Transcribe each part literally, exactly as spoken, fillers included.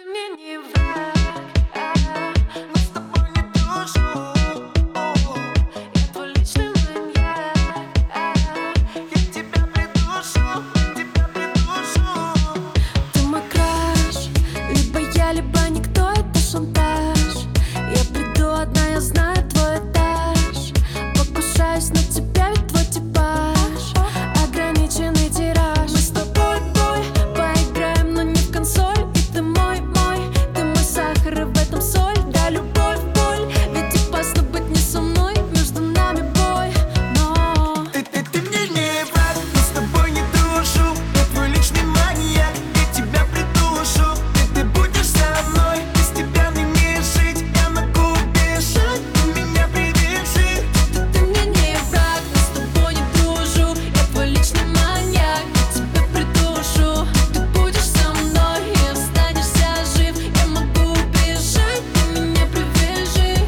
мне не враг, мы с тобой не дружим. Я твой личный маньяк, я тебя придушу, тебя придушу. Ты мой краш, либо я, либо никто, это шантаж. Я приду одна, я знаю твой этаж. Покушаюсь на тебя, ведь твой типаж ограниченный тираж. Мы с тобой, бой, поиграем, но не в консоль. И ты мой, мой, ты мой сахар, и в этом соль. Да, любовь, боль, ведь опасно быть не со мной. Между нами бой, но Ты, ты, ты мне не враг, мы с тобой не дружу. Я твой личный маньяк, я тебя придушу. И ты будешь со мной, без тебя мне не жить. Я могу убежать, ты меня привяжи. ты, ты мне не враг, мы с тобой не дружу. Я твой личный маньяк, я тебя придушу. Ты будешь со мной и останешься жив. Я могу убежать, ты меня привяжи.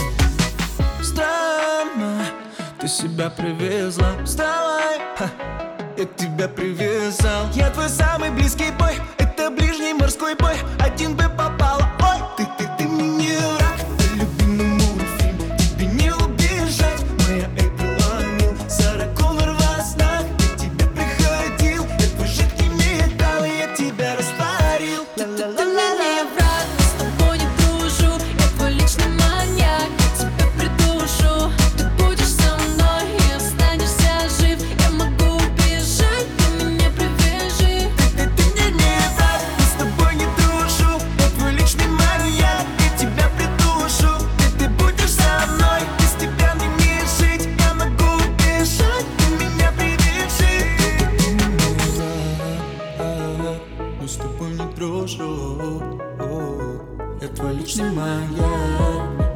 Странно, ты себя привезла. Вставай, ха, я тебя привязал. Я твой самый близкий бой, это ближний морской бой. Один бы попала, ой, ты, ты, ты мне не враг. По любимому фильм, тебе не убежать. Моя Эйприл Сараконер во снах. Я тебя приходил, я твой жидкий металл, я тебя растворил. Ты мне не враг, мы с тобой не дружу. Я твой личный маньяк, я тебя придушу. Ты будешь со мной и останешься жив. Я могу убежать, ты меня привяжи. Ты, ты мне не враг, мы с тобой не дружу. Я твой личный маньяк, я тебя придушу. И ты будешь со мной, без тебя мне не жить. Я могу убежать, ты меня привяжи. Ты мне не враг, мы с тобой не дружу. Я твой личный маньяк.